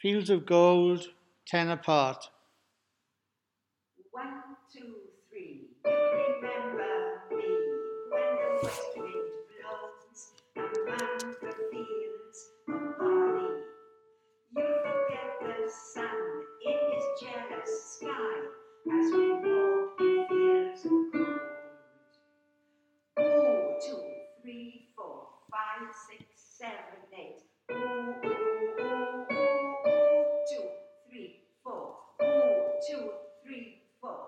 Fields of gold, 10 apart. 1, 2, 3. You remember me when the west wind blows among the fields of barley. You forget the sun in his jealous sky as we walk in fields of gold. 2, 3, 4, 5, 6, 7, 8. 2, 3, 4. 2, 3, 4.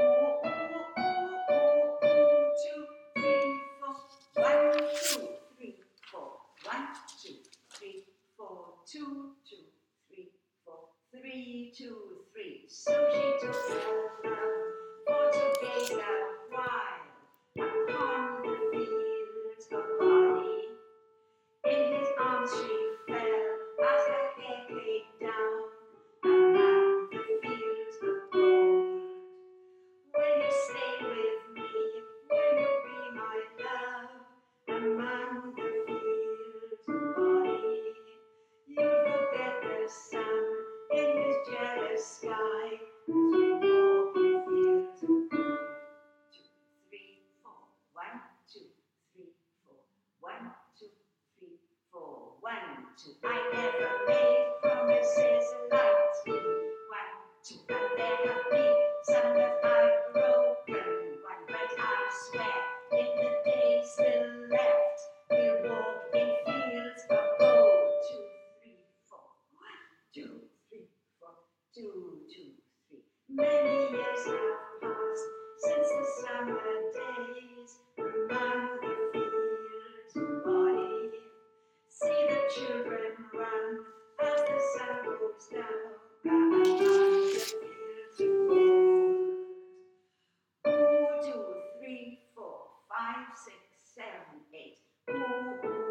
2, 3, 4. 1, 2, 3, 4. 1, 2, 3, 4. 2, 2, 3, 4. 3, 2, 3. So she took her love for to gaze a while upon the fields of barley. In his arms she fell as her hair came down among the fields of gold. Will you stay with me? Will you be my love among the fields of barley? You'll forget the sun in his jealous sky as we walk in fields of gold. 2, 3, 4. 1, 2, 3, 4. 1, 2, 3, 4. 1, 2. I never made promises lightly. 1, 2. And there have been some that I've broken. 1, but I swear in the days still left, we'll walk in fields of gold. 2, 3, 4. 1, 2, 3, 4. 2, 2, 3. Many years have passed since the summer days among the fields of barley. See the children run as the sun goes down among the fields of gold. 2, 3, 4, 5, 6, 7, 8.